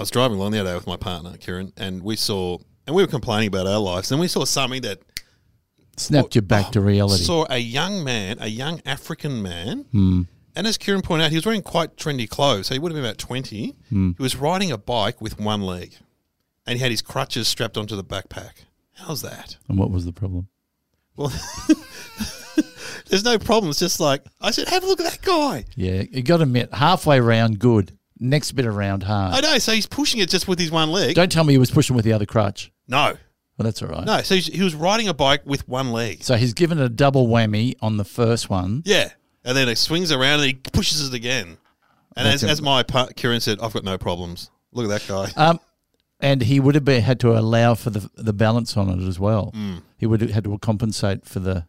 was driving along the other day with my partner, Kieran, and we were complaining about our lives, and we saw something that snapped you back to reality. Saw a young African man, and as Kieran pointed out, he was wearing quite trendy clothes, so he would have been about 20. He was riding a bike with one leg, and he had his crutches strapped onto the backpack. How's that? And what was the problem? Well, there's no problem. It's just like, I said, have a look at that guy. Yeah, you got to admit, halfway round, good. Next bit around, hard. I know, so he's pushing it just with his one leg. Don't tell me he was pushing with the other crutch. No. Well, that's all right. No, so he was riding a bike with one leg. So he's given a double whammy on the first one. Yeah. And then it swings around and he pushes it again. And as my Kieran said, I've got no problems. Look at that guy. And he would have had to allow for the balance on it as well. He would have had to compensate for the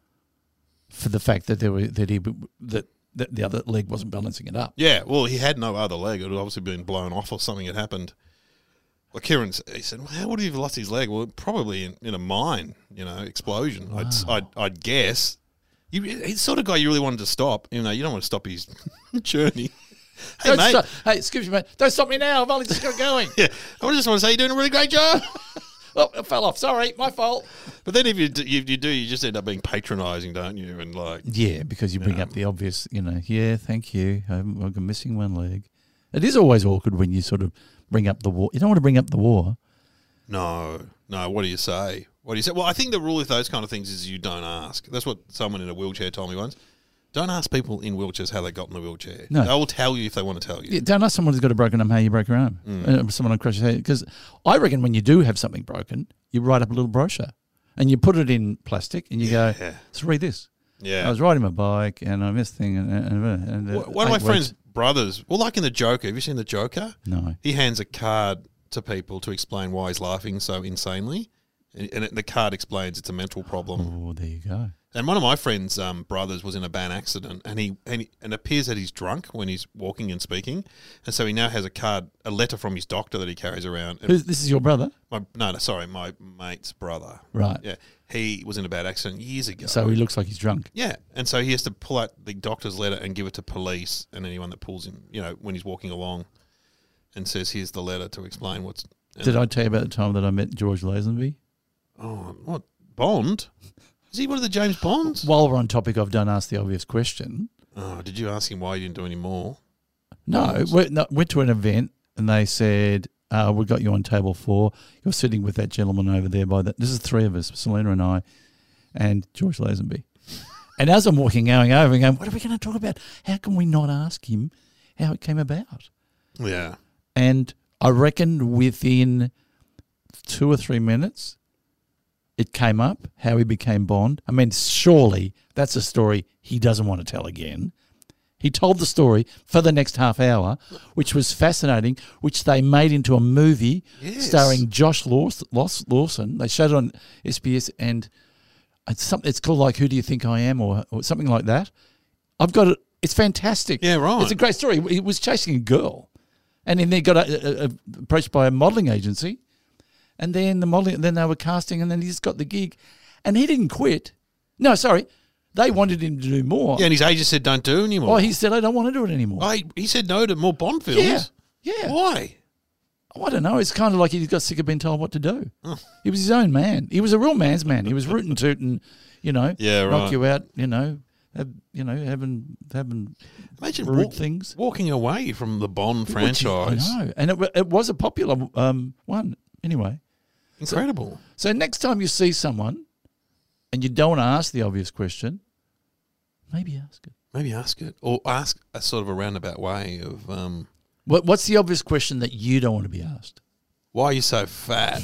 fact that that the other leg wasn't balancing it up. Yeah, well, he had no other leg. It had obviously been blown off or something had happened. Well, he said, well, how would he have lost his leg? Well, probably in a mine, explosion. Wow. I'd guess. He's the sort of guy you really wanted to stop. You don't want to stop his journey. Hey, mate. Hey, excuse me, mate. Don't stop me now. I've only just got going. Yeah, I just want to say you're doing a really great job. Well, it fell off. Sorry, my fault. But then if you do, you just end up being patronising, don't you? And yeah, because you bring up the obvious, yeah, thank you. I'm missing one leg. It is always awkward when you sort of bring up the war. You don't want to bring up the war. No. What do you say? Well, I think the rule with those kind of things is you don't ask. That's what someone in a wheelchair told me once. Don't ask people in wheelchairs how they got in the wheelchair. No. They will tell you if they want to tell you. Yeah, don't ask someone who's got a broken arm how you broke your arm. Someone on crutches. Because I reckon when you do have something broken, you write up a little brochure and you put it in plastic and you go, let's read this. Yeah. I was riding my bike and I missed thing. And one of my friend's brothers, well, like in The Joker. Have you seen The Joker? No. He hands a card to people to explain why he's laughing so insanely. And the card explains it's a mental problem. Oh, there you go. And one of my friend's brothers was in a bad accident, and it appears that he's drunk when he's walking and speaking, and so he now has a letter from his doctor that he carries around. This is your brother? My mate's brother. Right. Yeah, he was in a bad accident years ago. So he looks like he's drunk. Yeah, and so he has to pull out the doctor's letter and give it to police and anyone that pulls him, when he's walking along, and says, "Here's the letter to explain what's." Did I tell you about the time that I met George Lazenby? Oh, what Bond? Is he one of the James Bonds? While we're on topic of don't ask the obvious question. Oh, did you ask him why he didn't do any more? No, went to an event and they said, we got you on table 4. You're sitting with that gentleman over there this is 3 of us, Selena and I, and George Lazenby. And as I'm walking, going over and going, what are we going to talk about? How can we not ask him how it came about? Yeah. And I reckon within 2 or 3 minutes, it came up, how he became Bond. I mean, surely that's a story he doesn't want to tell again. He told the story for the next half hour, which was fascinating, which they made into a movie starring Josh Lawson. They showed it on SBS, and it's called like Who Do You Think I Am or something like that. I've got it. It's fantastic. Yeah, right. It's a great story. He was chasing a girl, and then they got approached by a modelling agency. And then then they were casting, and then he just got the gig. And he didn't quit. No, sorry. They wanted him to do more. Yeah, and his agent said, don't do anymore. Oh, he said, I don't want to do it anymore. He said no to more Bond films? Yeah. Why? I don't know. It's kind of like he got sick of being told what to do. Oh. He was his own man. He was a real man's man. He was rootin' tootin', knock you out, having Imagine rude things. Walking away from the Bond franchise. I know. And it was a popular one. Anyway. Incredible. So next time you see someone and you don't want to ask the obvious question, maybe ask it. Maybe ask it. Or ask a sort of a roundabout way of... What's the obvious question that you don't want to be asked? Why are you so fat?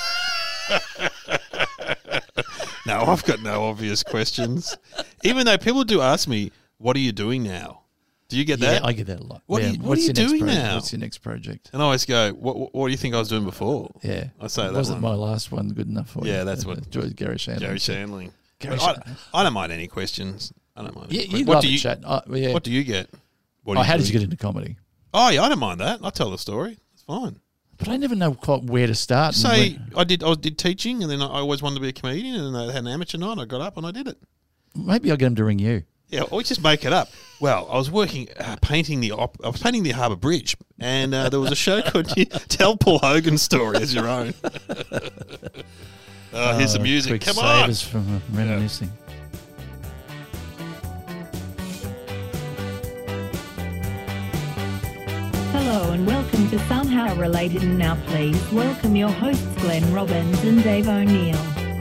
No, I've got no obvious questions. Even though people do ask me, what are you doing now? Do you get that? Yeah, I get that a lot. What are you doing now? What's your next project? And I always go, what do you think I was doing before? Yeah. I say that wasn't my last one good enough for you? Yeah, that's what... Gary Shandling. I don't mind any questions. I don't mind. Yeah, you love to chat. What do you get? How did you get into comedy? Oh, yeah, I don't mind that. I tell the story. It's fine. But I never know quite where to start. I did teaching, and then I always wanted to be a comedian, and they had an amateur night. I got up and I did it. Maybe I'll get them to ring you. Yeah, or just make it up. Well, I was working painting the Harbour Bridge, and there was a show called "Tell Paul Hogan's Story as Your Own." Here's the music. Quick Come save on. us from reminiscing. Hello and welcome to Somehow Related, and now please welcome your hosts Glenn Robbins and Dave O'Neill.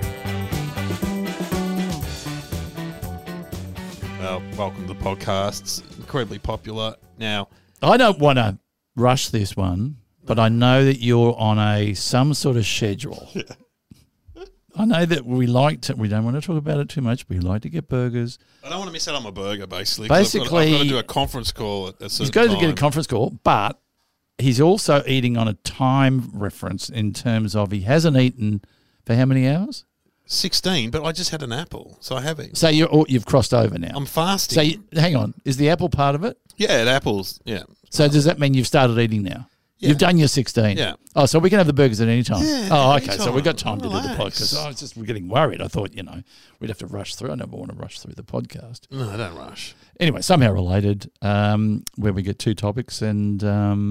Well, welcome to the podcast. It's incredibly popular now. I don't want to rush this one, but I know that you're on some sort of schedule. I know that we don't want to talk about it too much, but we like to get burgers. I don't want to miss out on my burger, basically. 'Cause I've got to do a conference call at a certain He's got to time. get a conference call, but he's also eating on a time reference in terms of he hasn't eaten for how many hours? 16, but I just had an apple, so I have eaten. So you've crossed over now. I'm fasting. So hang on, is the apple part of it? Yeah, at apples, yeah. So does that mean you've started eating now? Yeah. You've done your 16. Yeah. Oh, so we can have the burgers at any time. Yeah, oh, okay. anytime. So we've got time to do the Relax. podcast. It's just we're getting worried. I thought, we'd have to rush through. I never want to rush through the podcast. No, don't rush. Anyway, somehow related, where we get two topics and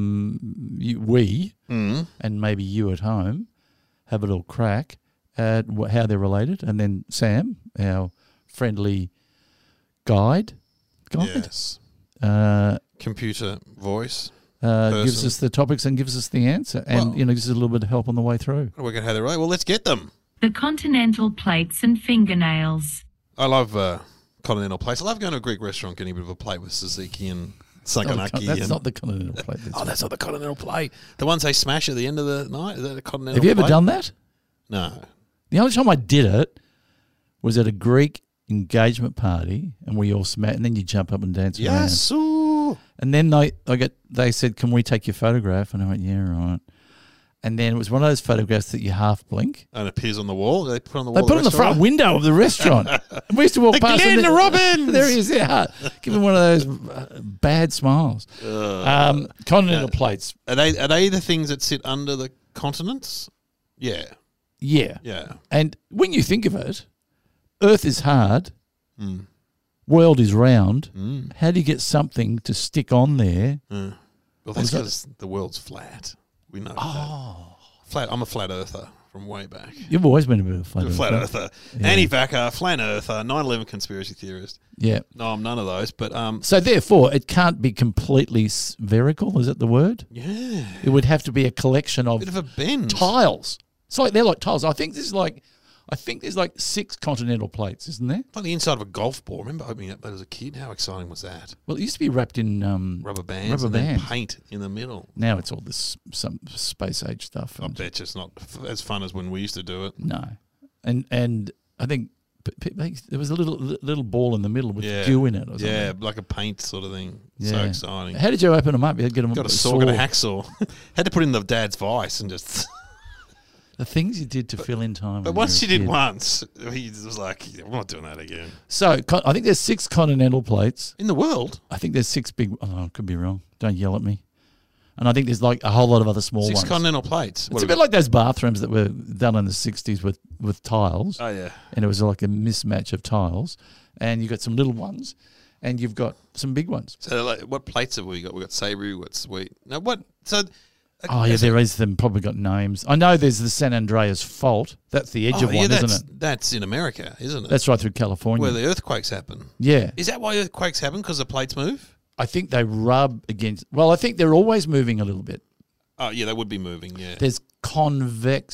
we and maybe you at home have a little crack at how they're related. And then Sam, our friendly guide, Yes. Computer voice. gives us the topics and gives us the answer, and gives us a little bit of help on the way through. We're going to have the right. Well, let's get them. The continental plates and fingernails. I love continental plates. I love going to a Greek restaurant, getting a bit of a plate with tzatziki and saganaki. That's not the continental plate. That's not the continental plate. The ones they smash at the end of the night. Is that a continental? Have you ever plate? done that? No. The only time I did it was at a Greek engagement party, and we all smash, and then you jump up and dance around. Yes. Ooh. And then they said, "Can we take your photograph?" And I went, "Yeah, right." And then it was one of those photographs that you half blink. And it appears on the wall. They put it on the They wall. put it on the front window of the restaurant. And we used to walk past. Glenn Robbins! There he is. Yeah, give him one of those bad smiles. Continental plates. Are they the things that sit under the continents? Yeah. Yeah. Yeah. And when you think of it, Earth is hard. World is round. How do you get something to stick on there? Well, that's because the world's flat. We know that. Flat. I'm a flat earther from way back. You've always been a bit of a Flat earther. Anti-vaxxer, flat earther, 9/11 conspiracy theorist. Yeah. No, I'm none of those. But So therefore, it can't be completely spherical. Is that the word? yeah, It would have to be a collection of bit of a bend. tiles. They're like tiles. I think there's like 6 continental plates, isn't there? Like the inside of a golf ball. I remember opening up that as a kid. How exciting was that? Well, it used to be wrapped in Rubber bands and then paint in the middle. Now it's all this some space age stuff. I bet you it's not as fun as when we used to do it. No, and I think there was a little ball in the middle with Yeah. goo in it. Or something. Yeah, like a paint sort of thing. So Yeah. exciting. How did you open them up? You had to get them Got a saw, got a hacksaw. Had to put in the dad's vice and just. The things you did to fill in time. But when once you you were a did kid. once, he was like, "I'm not doing that again." So I think there's 6 continental plates. In the world, I think there's 6 big. Oh, I could be wrong. Don't yell at me. And I think there's like a whole lot of other small 6 ones. continental plates. It's a bit like those bathrooms that were done in the 60s with tiles. Oh yeah. And it was like a mismatch of tiles. And you've got some little ones and you've got some big ones. So, like, what plates have we got? We got savoury. We got sweet. Now, what? So, Oh, yeah, there is them. Probably got names. I know there's the San Andreas Fault. That's the edge of one, isn't it? That's in America, isn't it? That's right through California. where the earthquakes happen. Yeah. Is that why earthquakes happen? Because the plates move? I think they rub against. Well, I think they're always moving a little bit. Oh, yeah, they would be moving, yeah. There's the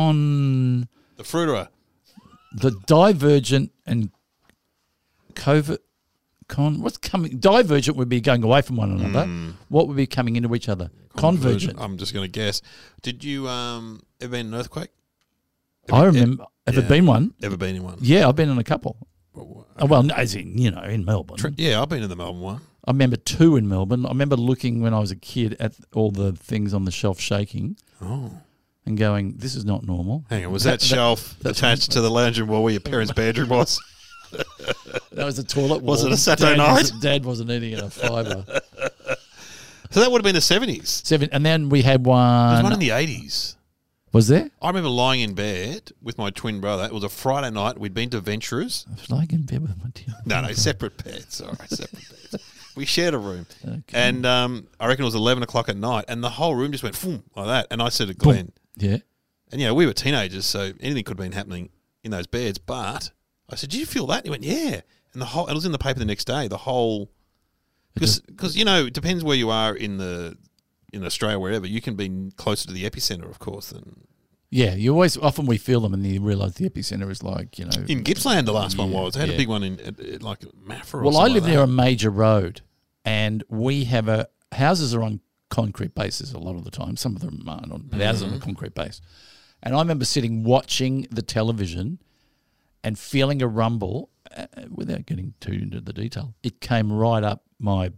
divergent and covert. What's coming? Divergent would be going away from one another. What would be coming into each other? Convergent. I'm just going to guess. Did you ever been in an earthquake? I remember. Ever been one? Ever been in one? Yeah, I've been in a couple. Well, as in, in Melbourne. Yeah, I've been in the Melbourne one. I remember 2 in Melbourne. I remember looking when I was a kid at all the things on the shelf shaking and going, this is not normal. Hang on, was that shelf attached to the lounge room wall where your parents' bedroom was? That was the toilet wall. Was it a Saturday night? Dad wasn't eating enough fibre. So that would have been the 70s. 7, and then we had There was one. one in the 80s. Was there? I remember lying in bed with my twin brother. It was a Friday night. We'd been to Venturers. I was lying in bed with my dear. No, separate beds. All right, separate beds. We shared a room. Okay. And I reckon it was 11 o'clock at night, and the whole room just went boom, like that. And I said to Glenn, Yeah. and we were teenagers, so anything could have been happening in those beds. But I said, "Did you feel that?" And he went, "Yeah." And it was in the paper the next day. The whole, because it depends where you are in Australia, wherever you can be closer to the epicenter, of course, than. Yeah, often we feel them and then you realise the epicenter is like, In Gippsland, the last one was. They had a big one in like Maffra or something. Well, I live like near that. a major road and we have houses are on concrete bases a lot of the time. Some of them aren't on, but ours are on a concrete base. And I remember watching the television and feeling a rumble without getting too into the detail. It came right up my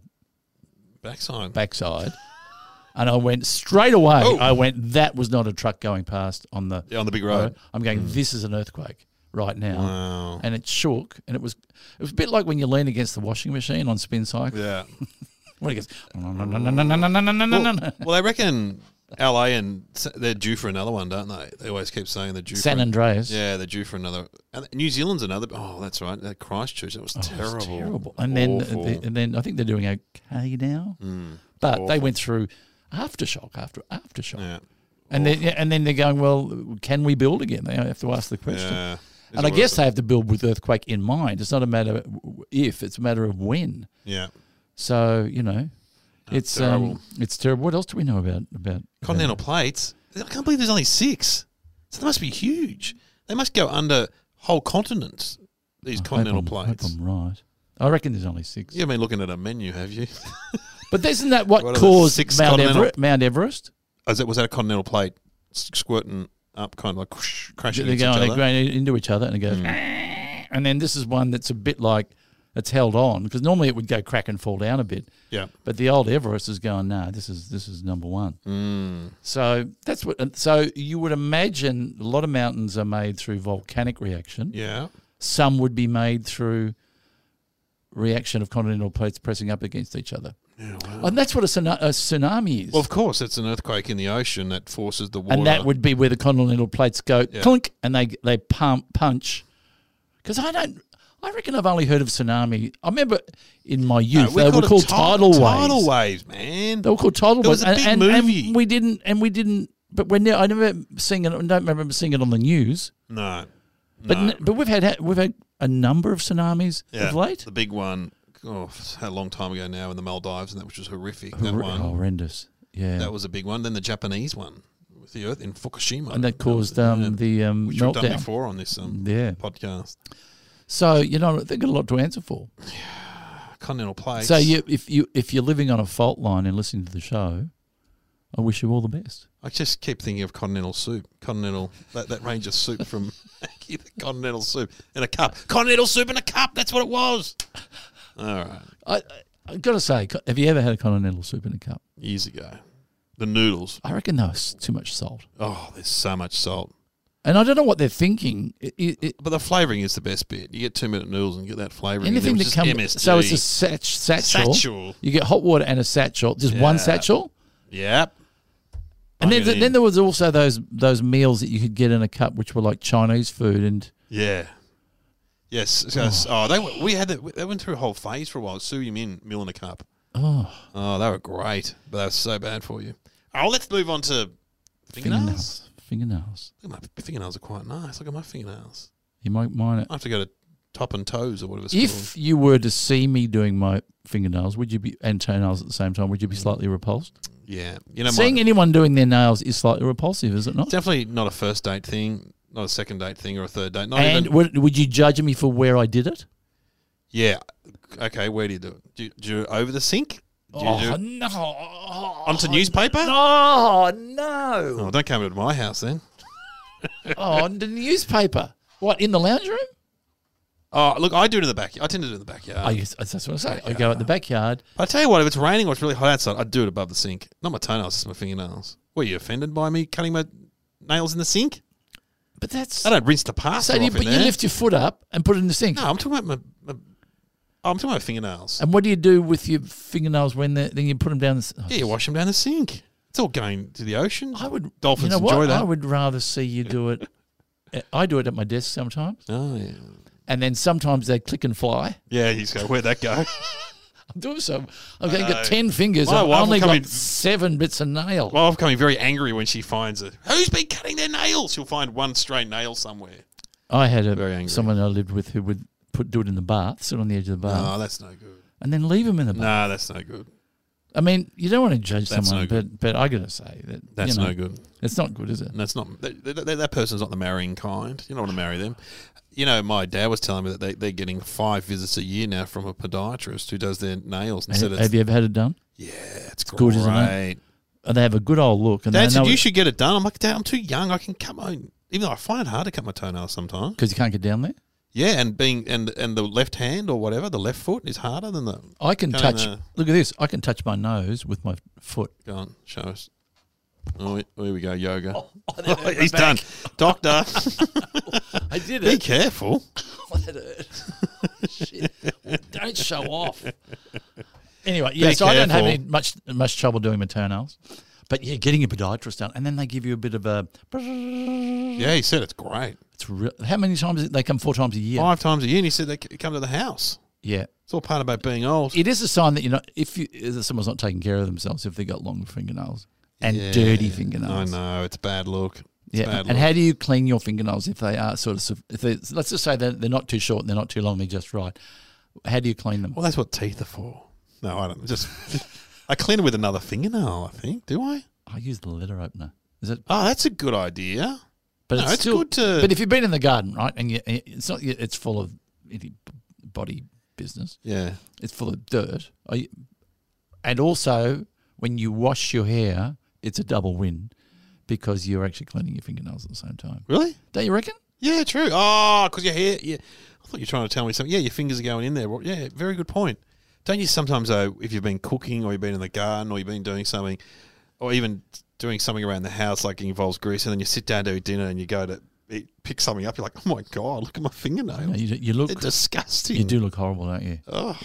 backside. And I went straight away. Oh. That was not a truck going past on the big road. I'm going, this is an earthquake right now. Wow. And it shook. And it was a bit like when you lean against the washing machine on spin cycle. Yeah. When it goes, Well, they reckon LA and they're due for another one, don't they? They always keep saying they're due San for Andreas. Yeah, they're due for another. And New Zealand's another. Oh, that's right. That Christchurch. That was terrible. It was terrible. And then I think they're doing okay now. But they went through aftershock after aftershock. Yeah. And then they're going, well, can we build again? They have to ask the question. Yeah. And I guess they have to build with earthquake in mind. It's not a matter if, it's a matter of when. Yeah. So, it's terrible. It's terrible. What else do we know about Continental plates. I can't believe there's only 6. So they must be huge. They must go under whole continents, these continental plates. I hope I'm right. I reckon there's only 6. You haven't been looking at a menu, have you? But isn't that what What are the caused 6 Mount Everest? Was that a continental plate squirting up, kind of like crashing They're into each going other? into each other and it goes, and then this is one that's a bit like it's held on because normally it would go crack and fall down a bit. Yeah. But the old Everest is going, no, this is number one. So that's what. So you would imagine a lot of mountains are made through volcanic reaction. Yeah. Some would be made through reaction of continental plates pressing up against each other. Yeah, wow. And that's what a tsunami is. Well, of course, it's an earthquake in the ocean that forces the water. And that would be where the continental plates go clunk and they punch. Because I reckon I've only heard of tsunami. I remember in my youth they were called tidal waves. Tidal waves, man. They were called tidal waves. It was a big movie. And we didn't. But I never seen it. I don't remember seeing it on the news. No. But we've had a number of tsunamis of late. The big one, a long time ago now in the Maldives, and that was just horrific. That one, horrendous. Yeah, that was a big one. Then the Japanese one with the earth in Fukushima, and that caused the which we've done meltdown before on this podcast. So they've got a lot to answer for. Continental plates. So if you're living on a fault line and listening to the show, I wish you all the best. I just keep thinking of continental soup. That range of soup from Maggie, the continental soup in a cup. Continental soup in a cup, that's what it was. All right. I've got to say, have you ever had a continental soup in a cup? Years ago. The noodles. I reckon there was too much salt. Oh, there's so much salt. And I don't know what they're thinking. But the flavouring is the best bit. You get 2-minute noodles and get that flavouring. Anything that comes... MSG. So it's a satchel. You get hot water and a satchel. Just one satchel? Yep. And then there was also those meals that you could get in a cup, which were like Chinese food, and yes. They went through a whole phase for a while. Su Min meal in a cup. Oh, they were great, but they were so bad for you. Oh, let's move on to fingernails. Fingernails. My fingernails are quite nice. Look at my fingernails. You might mind it. I have to go to Top and Toes or whatever it's called. If you were to see me doing my fingernails, and toenails at the same time, would you be slightly repulsed? Yeah. Seeing anyone doing their nails is slightly repulsive, is it not? Definitely not a first date thing, not a second date thing or a third date. Would you judge me for where I did it? Yeah. Okay, where do you do it? Do you do it over the sink? No. Onto newspaper? No. Oh, don't come to my house then. The newspaper. What, in the lounge room? Oh, look, I do it in the backyard. I tend to do it in the backyard. That's what I say. I go out the backyard. I tell you what, if it's raining or it's really hot outside, I'd do it above the sink. Not my toenails, just my fingernails. Were you offended by me cutting my nails in the sink? But that's... I don't rinse the pasta off in there. You lift your foot up and put it in the sink. No, I'm talking about I'm talking about fingernails. And what do you do with your fingernails when then you put them down the... You wash them down the sink. It's all going to the ocean. I would. Dolphins you know enjoy what? that. I would rather see you do it. I do it at my desk sometimes, Oh, yeah. and then sometimes they click and fly. Yeah, you just go, where'd that go? I'm doing so. I've got 10 fingers. My I've wife will only come got in- 7 bits of nail. My wife becoming very angry when she finds it. Who's been cutting their nails? She'll find one straight nail somewhere. I had Very angry. someone I lived with who would do it in the bath, sit on the edge of the bath, No, that's no good. and then leave them in the bath. No, that's no good. I mean, you don't want to judge That's someone, no but I got to say that That's you know, no good. It's not good, is it? That's not that person's not the marrying kind. You don't want to marry them. You know, my dad was telling me that they're getting 5 visits a year now from a podiatrist who does their nails. Instead of Have you ever had it done? yeah, it's great. good, isn't it? And they have a good old look. And Dad they said know you should get it done. I'm like, Dad, I'm too young. I can come on. Even though I find it hard to cut my toenails sometimes. because you can't get down there. Yeah, and the left hand or whatever, the left foot is harder than the. I can Going, touch. Look at this. I can touch my nose with my foot. Go on, show us. Oh, here we go, yoga. Oh, He's done, doctor. I did Be careful. That hurt. Shit. Don't show off. Anyway, Be yeah, so I don't have careful. any much trouble doing my toenails. But yeah, getting a podiatrist done, and then they give you a bit of a. Yeah, he said it's great. It's how many times they come 4 times a year? 5 times a year, and he said they come to the house. Yeah, It's all part about being old. it is a sign that if someone's not taking care of themselves, if they've got long fingernails and Yeah, dirty I fingernails. know it's a bad look. It's Yeah, bad and look. how do you clean your fingernails if they are let's just say they're not too short and they're not too long, they're just right. How do you clean them? Well, that's what teeth are for. No, I don't. Just I clean it with another fingernail. I think. Do I? I use the letter opener. Is it? Oh, that's a good idea. But No, it's still good to- But if you've been in the garden, right, and it's full of body business. Yeah. It's full of dirt. And also, when you wash your hair, it's a double win because you're actually cleaning your fingernails at the same time. Really? Don't you reckon? Yeah, true. Oh, because your hair. Yeah, I thought you were trying to tell me something. Yeah, your fingers are going in there. Well, yeah, very good point. Don't you sometimes though, if you've been cooking or you've been in the garden or you've been doing something, or even doing something around the house like it involves grease, and then you sit down to eat dinner and you go to pick something up, you're like, oh my god, look at my fingernails. No, you look. They're disgusting. You do look horrible, don't you? Ugh.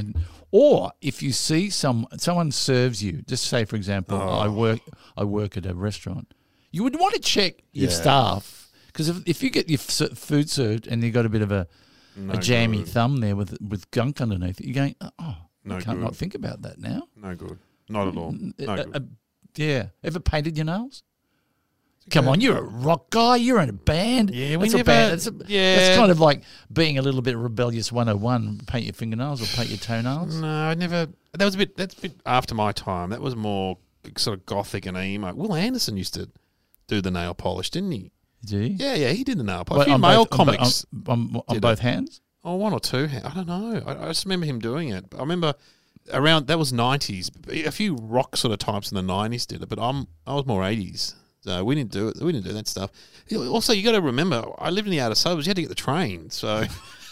Or if you see someone serves you, just say for example, Oh. I work at a restaurant. You would want to check your Yeah. staff because if you get your food served and you got a bit of a jammy good. thumb there with gunk underneath it, you're going, oh, No I can't good. not think about that now. No good. Not at all. No good. Yeah, ever painted your nails? Come on, you're a rock guy. You're in a band. Yeah, we that's a never- band. That's yeah. that's kind of like being a little bit rebellious 101. Paint your fingernails or paint your toenails. No, I never. That's a bit after my time. That was more sort of gothic and emo. Will Anderson used to do the nail polish, didn't he? Do you? Yeah, he did the nail polish. Well, A few male comics. on did both it. hands. Oh, 1 or 2. I don't know. I just remember him doing it. I remember around that was 90s. A few rock sort of types in the 90s did it, but I was more 80s. So we didn't do it. We didn't do that stuff. Also, you got to remember, I lived in the outer suburbs. You had to get the train, so.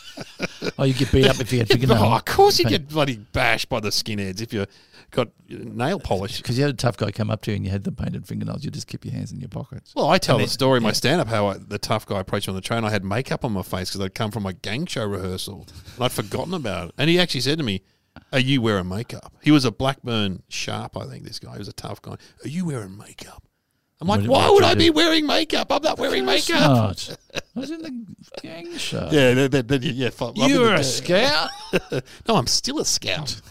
Oh, you get beat up if you had fingernails. Oh, of course you get bloody bashed by the skinheads if you got nail polish. Because you had a tough guy come up to you and you had the painted fingernails. You just keep your hands in your pockets. Well, I tell And the then- story in my yeah. stand-up how the tough guy approached me on the train. I had makeup on my face because I'd come from my gang show rehearsal and I'd forgotten about it. And he actually said to me, "Are you wearing makeup?" He was a Blackburn sharp, I think. This guy, he was a tough guy. "Are you wearing makeup?" I'm like, What- "Why what would did I you be do? wearing makeup? I'm not wearing makeup." Not. I was in the gang show. Yeah, You were a scout. No, I'm still a scout.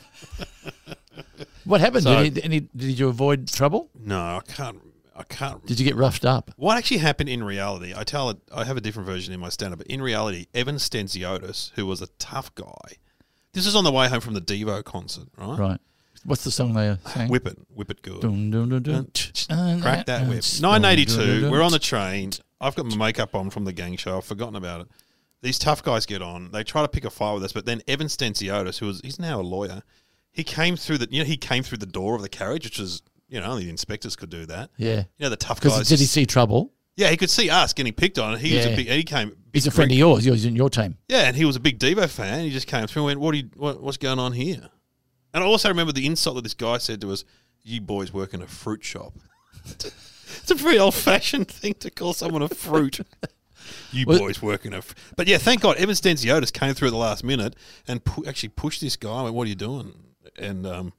What happened? So- Did you avoid trouble? No, I can't. Did you get roughed up? What actually happened in reality, I have a different version in my stand-up, but in reality, Evan Stenziotis, who was a tough guy, this is on the way home from the Devo concert, right? Right. What's the song they sang? Whip it good. Dun, dun, dun, dun. Crack that whip. 982, we're on the train. I've got my makeup on from the gang show. I've forgotten about it. These tough guys get on. They try to pick a fight with us, but then Evan Stenziotis, he's now a lawyer, he came through the door of the carriage, which is, only the inspectors could do that. Yeah. The tough guys. Because did he see trouble? Yeah, he could see us getting picked on, and he was Yeah. he came. He's a friend of yours. He was in your team. Yeah, and he was a big Devo fan. He just came through and went, what's going on here? And I also remember the insult that this guy said to us, "You boys work in a fruit shop." It's a very old-fashioned thing to call someone a fruit. You boys work in a... But yeah, thank God, Evan Stenziotis came through at the last minute and actually pushed this guy and went, "What are you doing?" And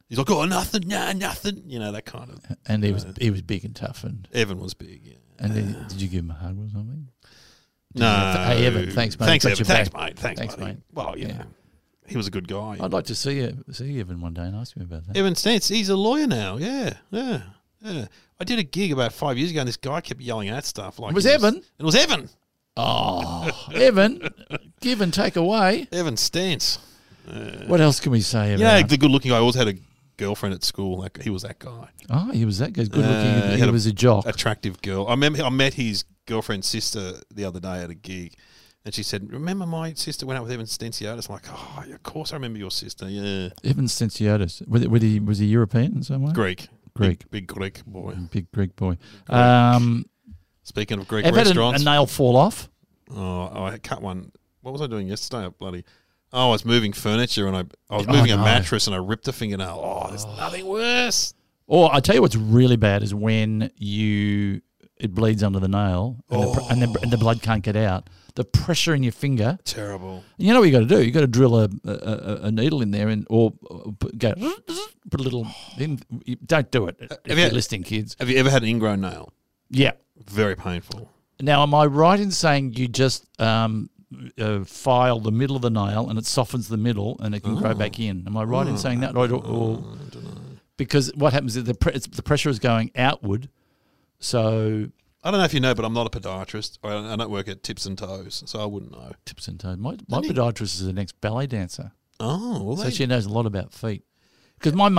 He's like, oh, nothing, nah, nothing. You know, that kind of. And he was big and tough. And Evan was big, yeah. did you give him a hug or something? No. Hey, Evan, thanks, mate. Thanks, Got Evan. your Thanks, back. mate. Thanks, Mate. Well, Yeah. he was a good guy. I'd like to see Evan one day and ask him about that. Evan Stantz, he's a lawyer now. Yeah. I did a gig about 5 years ago, and this guy kept yelling at stuff. Like It was Evan? It was Evan. Oh, Evan, give and take away. Evan Stantz. What else can we say about? Yeah, the good-looking guy. I always had a girlfriend at school. He was that guy. Oh, he was that good looking. He had was a jock. Attractive girl. I met his girlfriend's sister the other day at a gig, and she said, "Remember my sister went out with Evan Stentiotis?" I'm like, "Oh, of course I remember your sister. Yeah, Evan Stentiotis. Was he European in some way? Greek, big Greek boy. Big Greek boy. Speaking of Greek I've had restaurants, a nail fall off. oh, I cut one. What was I doing yesterday? I was moving furniture, and I was moving a mattress, and I ripped a fingernail. Oh, there's nothing worse. Or I tell you what's really bad is when it bleeds under the nail and the blood can't get out. The pressure in your finger. Terrible. You know what you got to do? You got to drill a needle in there or put a little. Don't do it if you're listening, kids. Have you ever had an ingrown nail? Yeah. Very painful. Now, am I right in saying you just file the middle of the nail and it softens the middle and it can grow back in? Am I right in saying that? Or, I don't know. Because what happens is the pressure is going outward, so. I don't know if you know, but I'm not a podiatrist. I don't work at Tips and Toes, so I wouldn't know. Tips and toes. My podiatrist is the next ballet dancer. Oh, well, So she knows a lot about feet. Because my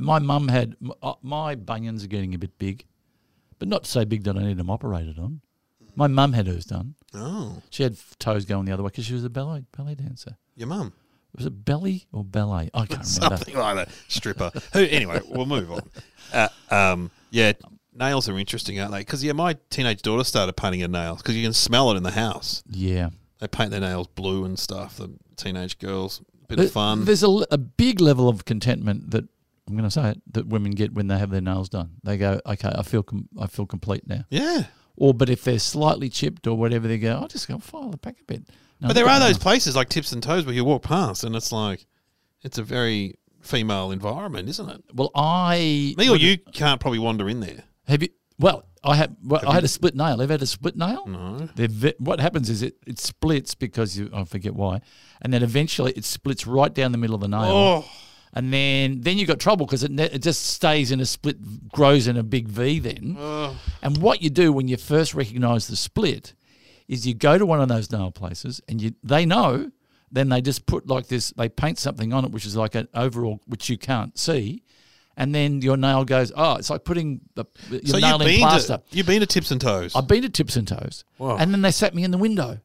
bunions are getting a bit big, but not so big that I need them operated on. My mum had hers done. Oh, She had toes going the other way because she was a ballet dancer. your mum. Was it belly or ballet? I can't remember. Something like that. Stripper. Anyway, we'll move on. Yeah, nails are interesting, aren't they? Because, my teenage daughter started painting her nails because you can smell it in the house. Yeah. They paint their nails blue and stuff, the teenage girls. Bit of fun. There's a big level of contentment that, I'm going to say it, that women get when they have their nails done. They go, okay, I feel complete now. Yeah. But if they're slightly chipped or whatever, they go, I'll just go file it back a bit. No, But there are those places like Tips and Toes where you walk past and it's like, it's a very female environment, isn't it? Well, Me or you can't probably wander in there. have you? Well, I had a split nail. Ever had a split nail? No. What happens is it splits because I forget why, and then eventually it splits right down the middle of the nail. Oh. And then you got trouble because it just stays in a split, grows in a big V then. And what you do when you first recognise the split is you go to one of those nail places and they know, then they just put like this, they paint something on it which is like an overall, which you can't see, and then your nail goes, it's like putting your nail in plaster. You've been to Tips and Toes? I've been to Tips and Toes. Wow. And then they sat me in the window.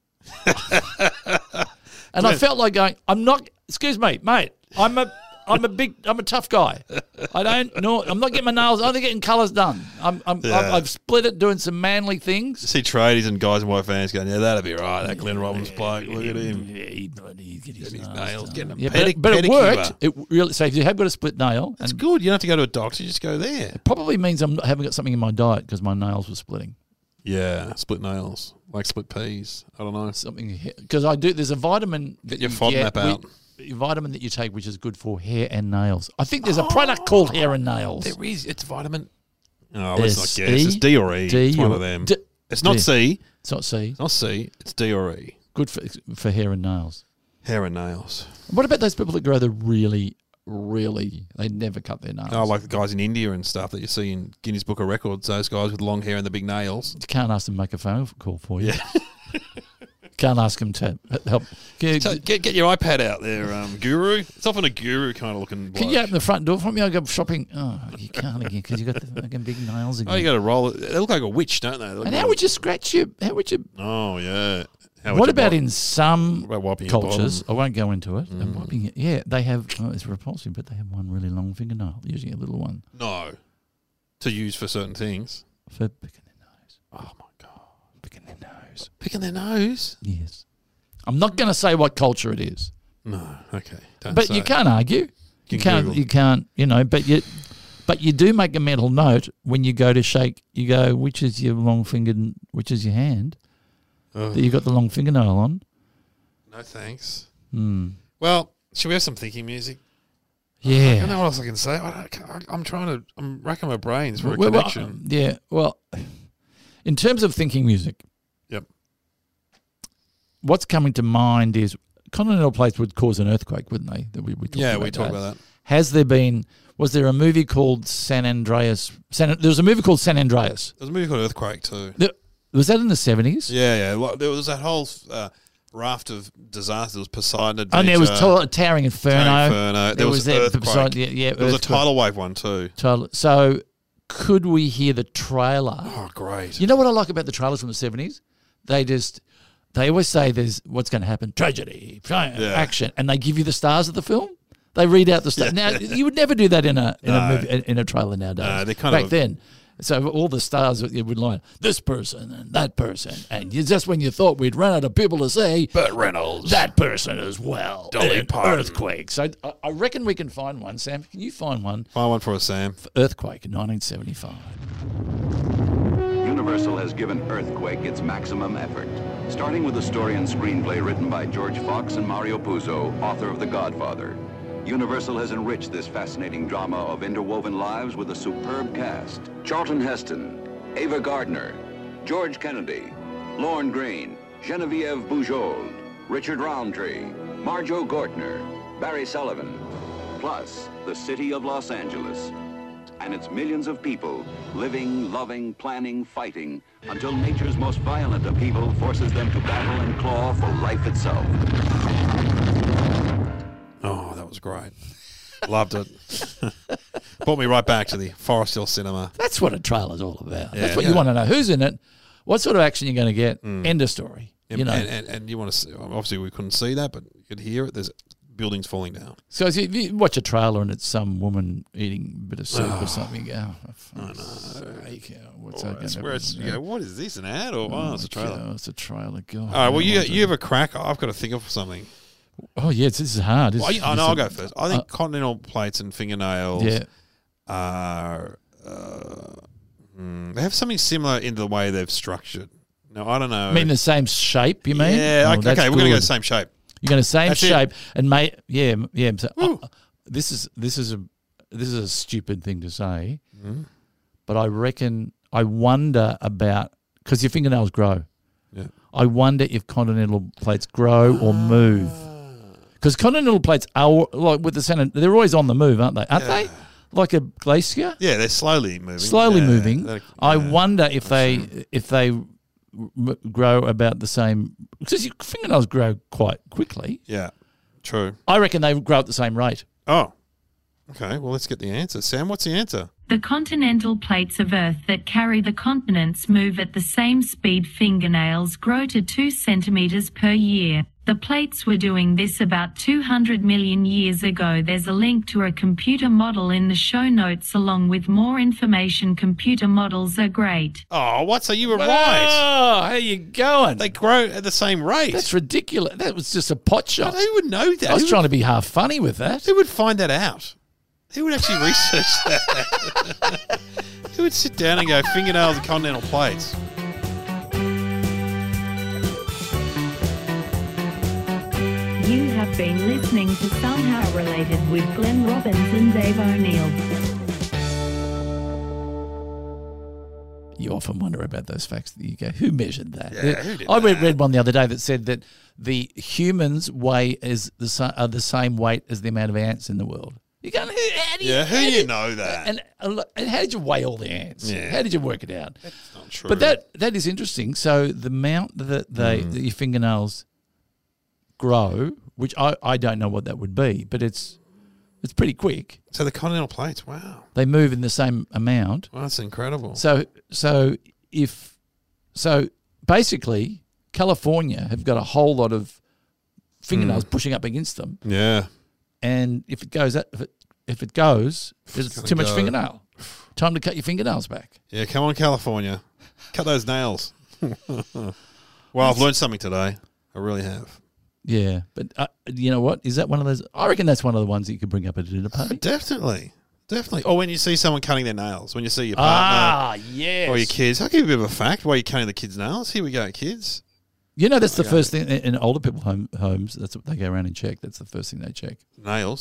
And I felt like going, excuse me, mate, I'm a tough guy. I'm not getting my nails. I'm only getting colours done. I've split it doing some manly things. You see tradies and guys and white fans going, yeah, that'll be right. That Glenn Robbins bloke, look at him. Yeah, he'd get his nails, getting them but it worked. It really. So if you have got a split nail, That's good. You don't have to go to a doctor. You just go there. it probably means I haven't got something in my diet because my nails were splitting. Yeah, split nails, like split peas. I don't know. Something because I do. There's a vitamin that Get your you FODMAP out. Vitamin that you take, which is good for hair and nails. I think there's a product called Hair and Nails. There is. It's vitamin. Oh, let's not S-E? guess. It's D or E. D It's one or- of them. D- It's not D. C. It's not C. It's not C. It's D or E. Good for hair and nails. Hair and nails. What about those people that grow the really, they never cut their nails? Oh, like the guys in India and stuff that you see in Guinness Book of Records. Those guys with long hair and the big nails. You can't ask them to make a phone call for you. Yeah. Can't ask them to help. So get your iPad out there, Guru. It's often a Guru kind of looking bloke. Can you open the front door for me? I go shopping. Oh, you can't again because you got the fucking big nails again. Oh, you got to roll it. They look like a witch, don't they? And how would you scratch your? How would you? Oh, yeah. How would What you about wipe- in some what about wiping your cultures? bottom? I won't go into it. And wiping it. Yeah, they have. Oh, it's repulsive, but they have one really long fingernail, usually a little one, No. To use for certain things. for picking their nose. Oh, my God. Picking their nose. Picking their nose? Yes. I'm not going to say what culture it is, No. Okay. Don't but say. you can't argue. You can can't. Google. You can't. You know. But you do make a mental note when you go to shake. You go, which is your long fingered, which is your hand Ugh. that you got the long fingernail on. No thanks. Hmm. Well, should we have some thinking music? I don't Yeah. know what else I can say. I'm racking my brains for a Well, connection. yeah. Well, in terms of thinking music, Yep. what's coming to mind is continental plates would cause an earthquake, wouldn't they? That we talked Yeah, about we talked about that. Has there been? Was there a movie called San Andreas? There was a movie called San Andreas. There was a movie called Earthquake too. Was that in the 70s? Yeah. There was that whole raft of disaster. There was Poseidon Adventure. And there was Towering Inferno. There was Earthquake. Yeah, There was a tidal wave one too. So, could we hear the trailer? Oh, great. You know what I like about the trailers from the 70s? They always say there's what's going to happen, tragedy, action, and they give you the stars of the film. They read out the stars. Now you would never do that in a movie, in a trailer nowadays. No, they kind back of then. So all the stars would line this person and that person, and just when you thought we'd run out of people to say, Burt Reynolds, that person as well, Dolly and Parton. Earthquake. So I reckon we can find one. Sam, can you find one? Find one for us, Sam. For Earthquake in 1975. Universal has given Earthquake its maximum effort, starting with a story and screenplay written by George Fox and Mario Puzo, author of The Godfather. Universal has enriched this fascinating drama of interwoven lives with a superb cast. Charlton Heston, Ava Gardner, George Kennedy, Lorne Greene, Genevieve Bujold, Richard Roundtree, Marjo Gortner, Barry Sullivan, plus the city of Los Angeles and its millions of people living, loving, planning, fighting until nature's most violent upheaval forces them to battle and claw for life itself. Oh, that was great. Loved it. Brought me right back to the Forest Hill Cinema. That's what a trailer's all about. Yeah, That's what you want to know. Who's in it? What sort of action you're going to get? End of story. You know. And you want to see, obviously we couldn't see that, but you could hear it. There's buildings falling down. So if you watch a trailer and it's some woman eating a bit of soup or something, you go, oh, for fuck's sake, what's that going to Where it's, you go, what is this, an ad? Or, it's a trailer. God, it's a trailer. God. All right, well, you have a crack. I've got to think of something. Oh, yeah, this is hard. Well, I'll go first. I think continental plates and fingernails are... they have something similar in the way they've structured. Now, I don't know. I mean the same shape, you mean? Yeah, Oh, okay, that's we're going to go good. same shape. You're going to same That's it. shape and So, this is a stupid thing to say, but I wonder about because your fingernails grow. Yeah. I wonder if continental plates grow or move. Because continental plates are like with the center, they're always on the move, aren't they? Aren't they? Like a glacier, Yeah, they're slowly moving. slowly Yeah, moving. they're- I yeah. wonder if they grow about the same because your fingernails grow quite quickly. Yeah, true. I reckon they grow at the same rate. Oh, okay. Well, let's get the answer. Sam, what's the answer? The continental plates of Earth that carry the continents move at the same speed fingernails grow to 2 centimeters per year. The plates were doing this about 200 million years ago. There's a link to a computer model in the show notes along with more information. Computer models are great. Oh, what? So you were right. Oh, how you going? They grow at the same rate. That's ridiculous. That was just a pot shot. Who would know that? I was Who trying to be half funny with that. Who would find that out? Who would actually research that? Who would sit down and go, fingernails and continental plates? You have been listening to Somehow Related with Glenn Robbins and Dave O'Neill. You often wonder about those facts that you go, who measured that? Yeah, who did I that? read one the other day that said that the humans weigh are the same weight as the amount of ants in the world. You're going, how do you, Yeah, who how do do you know that? And how did you weigh all the ants? Yeah. How did you work it out? That's not true. But that is interesting. So the amount that that your fingernails grow, which I don't know what that would be, but it's pretty quick. So the continental plates, wow. They move in the same amount. Well, that's incredible. So basically, California have got a whole lot of fingernails pushing up against them, Yeah. and if it goes, there's gonna too much go. fingernail. Time to cut your fingernails back. Yeah, come on, California. Cut those nails. Well, I've learned something today. I really have. Yeah, but you know what? Is that one of those? I reckon that's one of the ones that you could bring up at a dinner party. Definitely. Or when you see someone cutting their nails, when you see your partner yes. or your kids. I'll give you a bit of a fact while you're cutting the kids' nails. Here we go, kids. You know, that's the first thing in older people homes. That's what they go around and check. That's the first thing they check. Nails.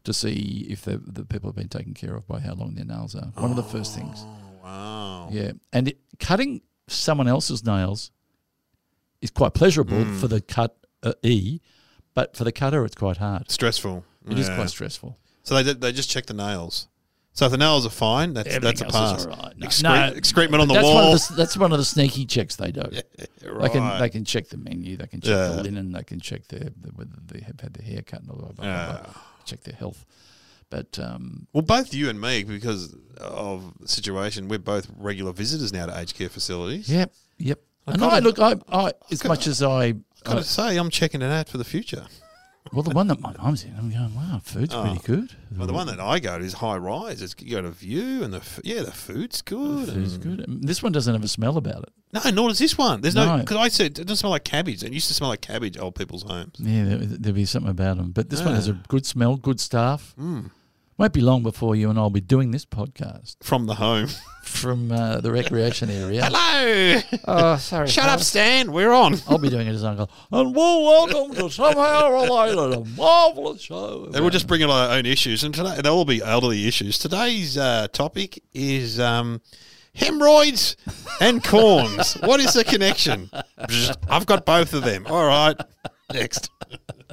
to see if the people have been taken care of by how long their nails are. One of the first things. Wow. Yeah. And cutting someone else's nails is quite pleasurable for the cuttee, but for the cutter, it's quite hard. Stressful. It is quite stressful. So they just check the nails. So if the nails are fine, that's a Everything else pass. is all right. No. Excrement on the That's wall. that's one of the sneaky checks they do. Yeah, right. They can check the menu, they can check the linen, they can check whether they have had their hair cut and blah, blah, blah, blah, check their health. But well, both you and me, because of the situation, we're both regular visitors now to aged care facilities. Yep. And gotta- I as much as I Got to say, I'm checking it out for the future. well, the one that my mum's in, I'm going, wow, food's pretty good. Well, the one that I go to is high rise. You got a view, and the food's good. Food's good. This one doesn't have a smell about it. No, nor does this one. There's No. because I said it doesn't smell like cabbage. It used to smell like cabbage. Old people's homes. Yeah, there'll be something about them. But this one has a good smell, good staff. Won't be long before you and I'll be doing this podcast From the home. from the recreation area. Hello. Oh, sorry. Shut up, Stan. We're on. I'll be doing it as Uncle. And welcome to Somehow Related, a marvellous show. And we'll just bring in our own issues. And today, they'll all be elderly issues. Today's topic is hemorrhoids and corns. What is the connection? I've got both of them. All right. Next.